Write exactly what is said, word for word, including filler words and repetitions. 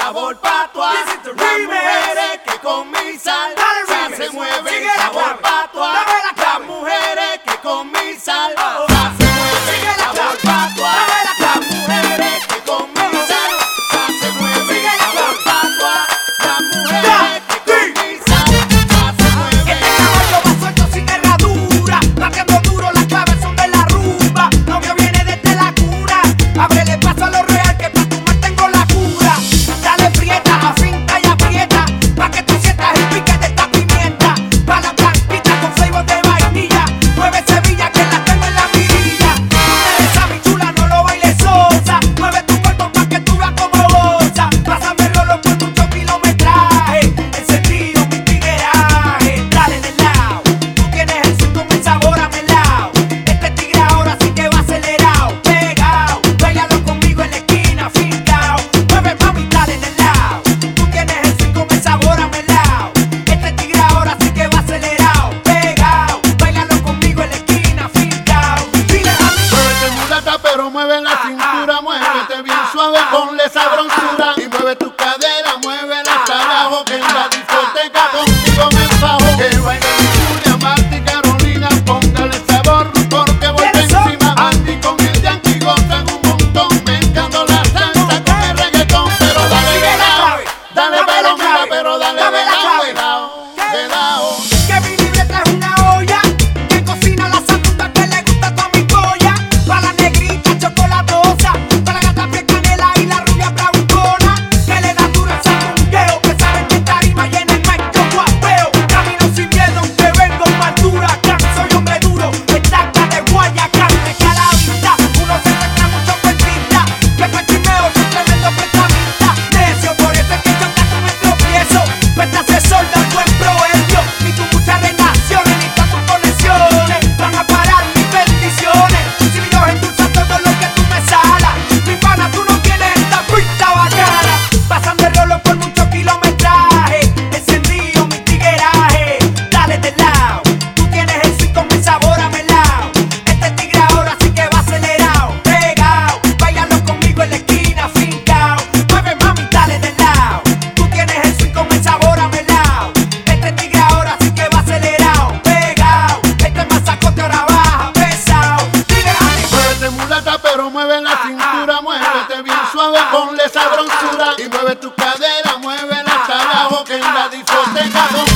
sabor patua. Las mujeres que con mi sal se mueven, sabor patua. Las mujeres que con mi sal se mueven, sabor patua. Las mujeres que con mi sal se mueven, sabor patua. Las mujeres que con mi sal se mueven. Este caballo va suelto sin herradura, bateando duro, las claves son de la rumba. Novio viene desde la cura, ábrele paso a lo real que pa' tu mal tengo la cura. Dale prieta, afinta y aprieta, pa' que tú sientas el pique de esta pimienta. Pa' la blanquita con flavor de vainilla, mueve Sevilla que la tengo en la mirilla. Esa mi chula, no lo bailes sosa, mueve tu cuerpo pa' que tú veas como goza. Pásame el rolo por mucho kilometraje, encendido mi tigueraje. Dale del lado, tú tienes el swing con el sabor a melao. Este tigre ahora sí que va acelerado, pegao, bailalo conmigo en la esquina, fincao. Mueve mami, dale del lado, tú tienes el swing con el sabor a melao. Este tigre ahora sí que va acelerado, pegao, bailalo conmigo en la esquina, fincao. Dile a mí. Muévete mulata, pero mueve la cintura, muévete bien suave, ponle sabrosura y mueve tu cadera, muévela hasta abajo, que en la discoteca contigo me enfajo. Que baile Julia, Marta y Carolina, póngale sabor porque voy por encima. Andy con el Yankee gozan un montón, mezclando la salsa con el reggaetón, pero dale de lado, dale pero mira, pero dale de lado, de lado, de lado. Que mi libreta es una olla que cocina la sandunga que le gusta a toda mi polla. Pa' la negrita chocolatosa, pa' la gata pie canela y la rubia bravucona, que le da duro el sandungueo, que saben que en tarima y en el mic yo guapeo. Camino sin miedo aunque vengo más dura, can soy hombre duro, estaca de Guayacán. De que a la vista uno se encuentra mucho cuentista, que pa' el chimeo soy tremendo prestamista. Necio, por eso es que yo caso me tropiezo, este asesor da buen proverbio. Ni tu muchas relaciones, ni tantas conexiones van a parar mis bendiciones. Si mi Dios endulza todo lo que tú me salas, mi pana, tú no tienes esta pinta bacana. Pasando el rolo por mucho kilometraje, encendido mi tigueraje. Dale del lado, tú tienes el swing con mi sabor a melao. Este tigre ahora sí que va acelerado, pegao, bailalo conmigo en la esquina, fincao. Mueve mami, dale del lado, tú tienes el swing con el sabor a melao. Este tigre ahora sí que va acelerado, pegao, este masacote ahora baja, pesao. Dile a mí. Muévete mulata, pero mueve la cintura, muévete bien suave, ponle sabrosura y mueve tu cadera, muévela hasta abajo, que en la discoteca